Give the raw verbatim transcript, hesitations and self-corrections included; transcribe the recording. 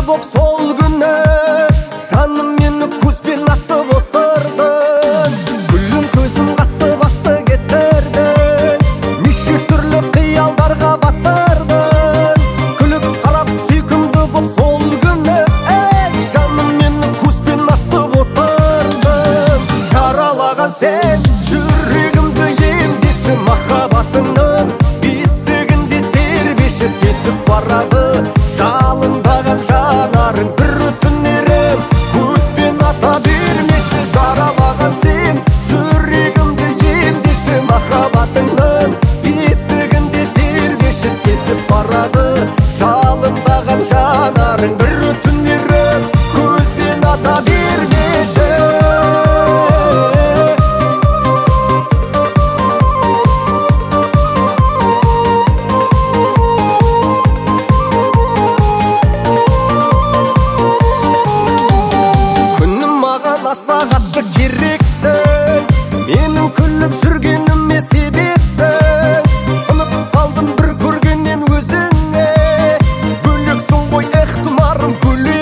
боп сол күні жаным мені көзбен атып отырдың. Гүлім көзім қатты басты кетірдің, неше түрлі қиялдарға батырдың. Күліп қарап сүйкімді бол сол күні, ей жаным мені көзбен атып отырдың. Жаралаған сен жүрегімді емдеші, махаббатыңның бесігінде тербеші тесіп барады жалындаған жанарың. Бір өтінерім көзбен ата бермеші, жаралаған сен жүрегімді емдеші, махаббатыңның бесігінде тербеші тесіп барады жалындаған жанарың. Бір өтінерім көзбен ата бермеші. Аса қатты керексің, менің күліп жүргеніме себепсің. Сынып қалдым бір көргеннен өзіңе, бөлексің ғой ықтимарым гүлі.